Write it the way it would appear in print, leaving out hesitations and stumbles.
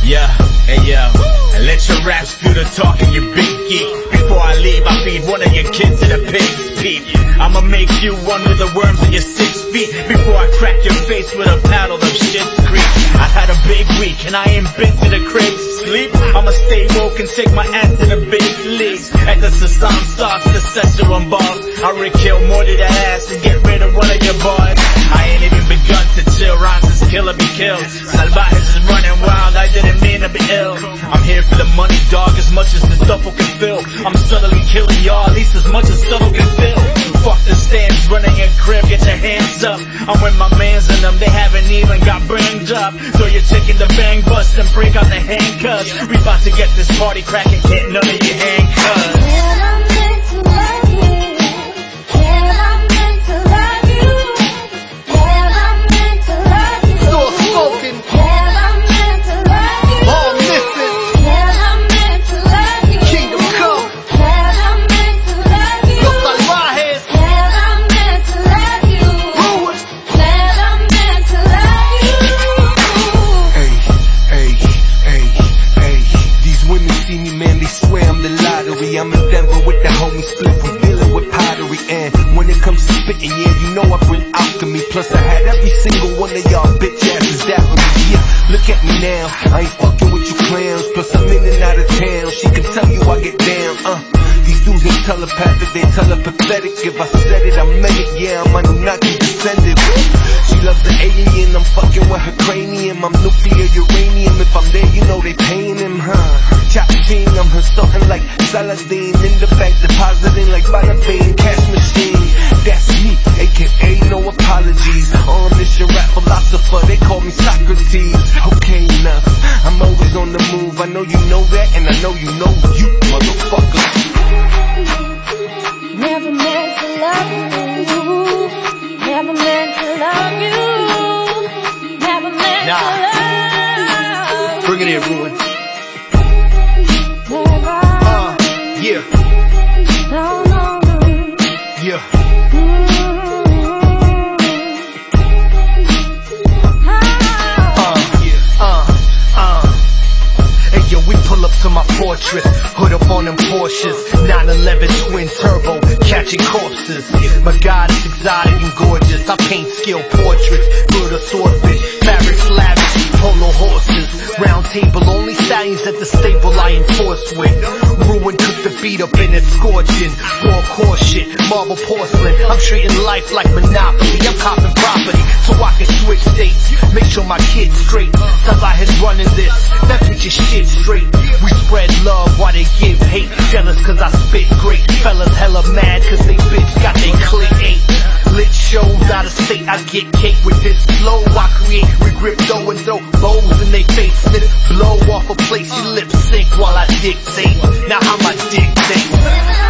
Yeah, hey yo, and let your raps do the talking, you big geek. Before I leave, I feed one of your kids to the pig's peep. I'ma make you one with the worms in your 6 feet. Before I crack your face with a paddle of shit creep. I had a big week and I ain't been to the crib to sleep. I'ma stay woke and take my ass to the big leagues. At the Sasan sauce, the Szechuan balls. I would kill more to that ass and get rid of one of your boys. I ain't even begun to chill, rhymes is kill or be killed. Salvajes is running wild, I didn't mean to be ill. I'm here for the money, dog, as much as the stuff can fill. I'm subtly killing y'all, at least as much as stuff can fill. Fuck the stands, running your crib, get your hands up. I'm with my mans in them, they haven't even got brand up. Throw your chick in the bang bus and break out the handcuffs. We about to get this party cracking, get none of your handcuffs. I'm in Denver with the homie split, we dealing with pottery. And when it comes to spitting, yeah, you know I bring alchemy. Plus I had every single one of y'all bitch asses that with me. Yeah, look at me now, I ain't fucking with you clowns. Plus I'm in and out of town, she can tell you I get down. These dudes ain't telepathic, they telepathetic. If I said it, I meant it, yeah, I'm Anunnaki descended. She loves the alien, I'm fucking with her cranium. I'm nuclear uranium, if I'm there, you know they paying him, Chop team, I'm her something like Saladin. In the bank, depositing like Bada Bing, cash machine. That's me, aka no apologies. On mission rap philosopher, they call me Socrates. Okay, enough, I'm always on the move. I know you know that, and I know you know you, motherfucker. Never meant to love you. Never meant to love you. Never meant to love you. Bring it in, Ruin. Yeah. No, no, no. Yeah. Hey yo, we pull up to my fortress, hood up on them Porsches, 911 twin turbo, catching corpses. My God is exotic and gorgeous, I paint skill portraits, bird or swordfish, fabrics lavish, polo horses, round table, only stallions at the stable I enforce with. Ruin cook the beat up in it scorching, raw core shit, marble porcelain. I'm treating life like Monopoly, I'm copping property so I can switch states, make sure my kids straight. Somebody's running this, that's what your shit straight. We spread love while they give hate, jealous cause I spit great. Fellas hella mad cause they bitch got they click 8. Lit shows out of state, I get cake with this flow. I create, we grip dough and throw bows in they face. Let it blow off a place, your lips sync while I dictate. Now how my dictate.